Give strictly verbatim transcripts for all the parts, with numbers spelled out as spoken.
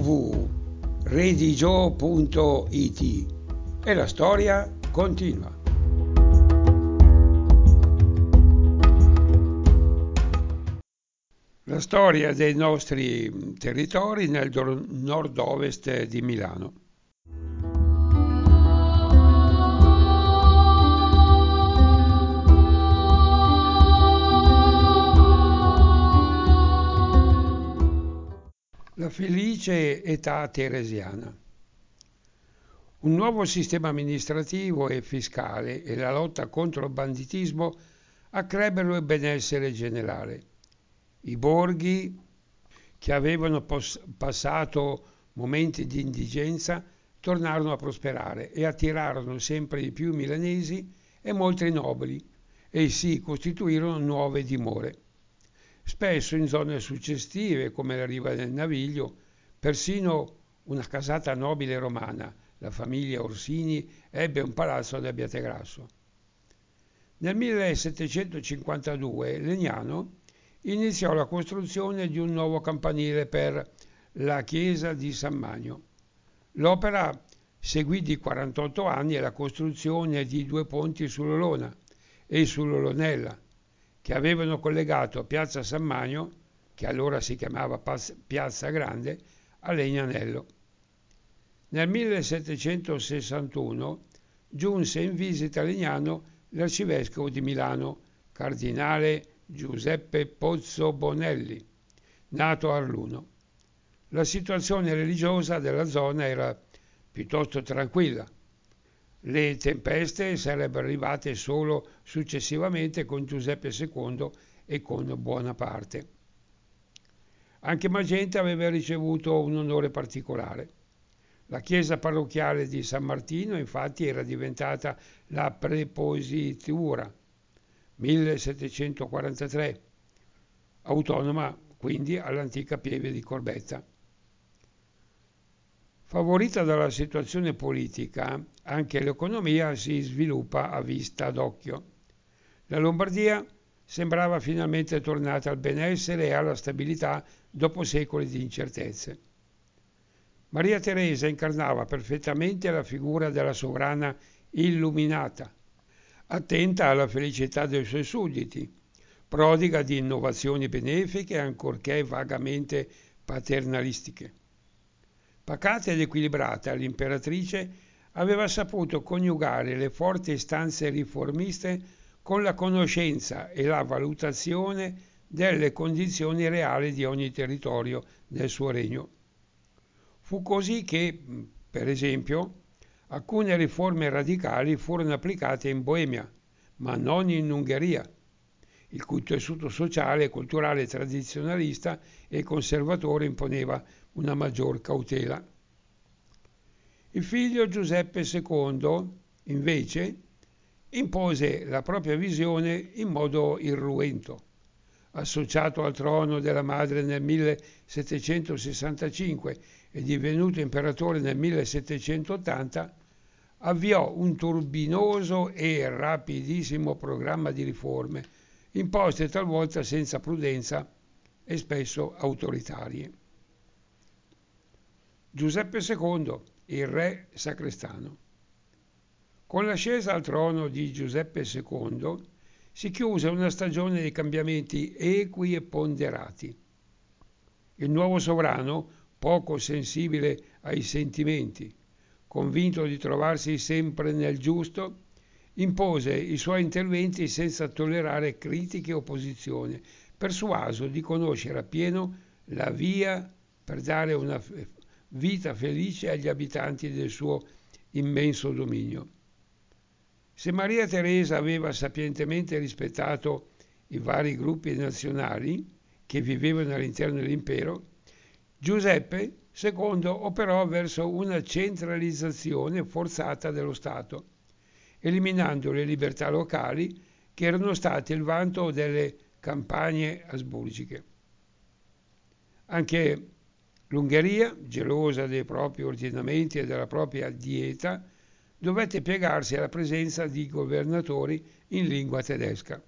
punto redigio punto it e la storia continua. La storia dei nostri territori nel nord-ovest di Milano. La felice età teresiana. Un nuovo sistema amministrativo e fiscale e la lotta contro il banditismo accrebbero il benessere generale. I borghi, che avevano pos- passato momenti di indigenza, tornarono a prosperare e attirarono sempre di più milanesi e molti nobili e si costituirono nuove dimore. Spesso in zone suggestive come la riva del Naviglio, persino una casata nobile romana, la famiglia Orsini, ebbe un palazzo ad Abbiategrasso. Nel millesettecentocinquantadue Legnano iniziò la costruzione di un nuovo campanile per la chiesa di San Magno. L'opera seguì di quarantotto anni la costruzione di due ponti sull'Olona e sull'Olonella, che avevano collegato Piazza San Magno, che allora si chiamava Piazza Grande, a Legnanello. Nel millesettecentosessantuno giunse in visita a Legnano l'arcivescovo di Milano, cardinale Giuseppe Pozzo Bonelli, nato a Arluno. La situazione religiosa della zona era piuttosto tranquilla. Le tempeste sarebbero arrivate solo successivamente con Giuseppe secondo e con Buonaparte. Anche Magenta aveva ricevuto un onore particolare. La chiesa parrocchiale di San Martino, infatti, era diventata la prepositura, millesettecentoquarantatré, autonoma quindi all'antica pieve di Corbetta. Favorita dalla situazione politica, anche l'economia si sviluppa a vista d'occhio. La Lombardia sembrava finalmente tornata al benessere e alla stabilità dopo secoli di incertezze. Maria Teresa incarnava perfettamente la figura della sovrana illuminata, attenta alla felicità dei suoi sudditi, prodiga di innovazioni benefiche ancorché vagamente paternalistiche. Pacata ed equilibrata, l'imperatrice aveva saputo coniugare le forti istanze riformiste con la conoscenza e la valutazione delle condizioni reali di ogni territorio del suo regno. Fu così che, per esempio, alcune riforme radicali furono applicate in Boemia, ma non in Ungheria, il cui tessuto sociale, culturale, tradizionalista e conservatore imponeva una maggior cautela. Il figlio Giuseppe secondo, invece, impose la propria visione in modo irruento. Associato al trono della madre nel millesettecentosessantacinque e divenuto imperatore nel millesettecentottanta, avviò un turbinoso e rapidissimo programma di riforme, imposte talvolta senza prudenza e spesso autoritarie. Giuseppe secondo, il re sacrestano. Con l'ascesa al trono di Giuseppe secondo si chiuse una stagione di cambiamenti equi e ponderati. Il nuovo sovrano, poco sensibile ai sentimenti, convinto di trovarsi sempre nel giusto, impose i suoi interventi senza tollerare critiche e opposizione, persuaso di conoscere appieno la via per dare una vita felice agli abitanti del suo immenso dominio. Se Maria Teresa aveva sapientemente rispettato i vari gruppi nazionali che vivevano all'interno dell'impero, Giuseppe secondo operò verso una centralizzazione forzata dello Stato, eliminando le libertà locali che erano state il vanto delle campagne asburgiche. Anche l'Ungheria, gelosa dei propri ordinamenti e della propria dieta, dovette piegarsi alla presenza di governatori in lingua tedesca.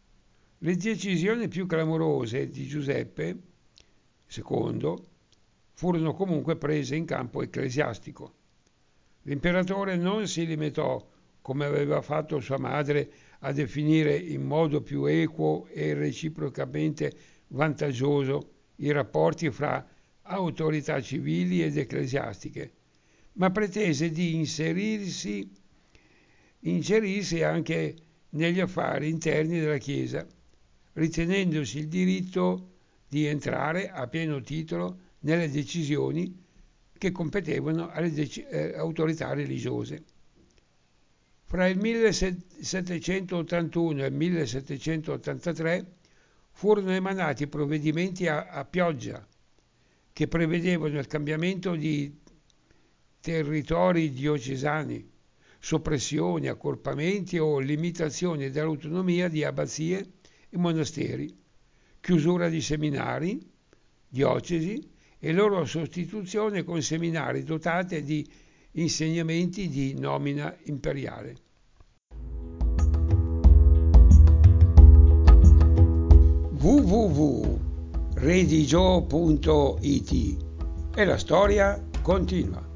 Le decisioni più clamorose di Giuseppe secondo furono comunque prese in campo ecclesiastico. L'imperatore non si limitò, come aveva fatto sua madre, a definire in modo più equo e reciprocamente vantaggioso i rapporti fra autorità civili ed ecclesiastiche, ma pretese di inserirsi, inserirsi anche negli affari interni della Chiesa, ritenendosi il diritto di entrare a pieno titolo nelle decisioni che competevano alle dec- eh, autorità religiose. Fra il millesettecentottantuno e il millesettecentottantatré furono emanati provvedimenti a, a pioggia che prevedevano il cambiamento di territori diocesani, soppressioni, accorpamenti o limitazioni dell'autonomia di abbazie e monasteri, chiusura di seminari, diocesi e loro sostituzione con seminari dotati di insegnamenti di nomina imperiale. w w w punto redigio punto it e la storia continua.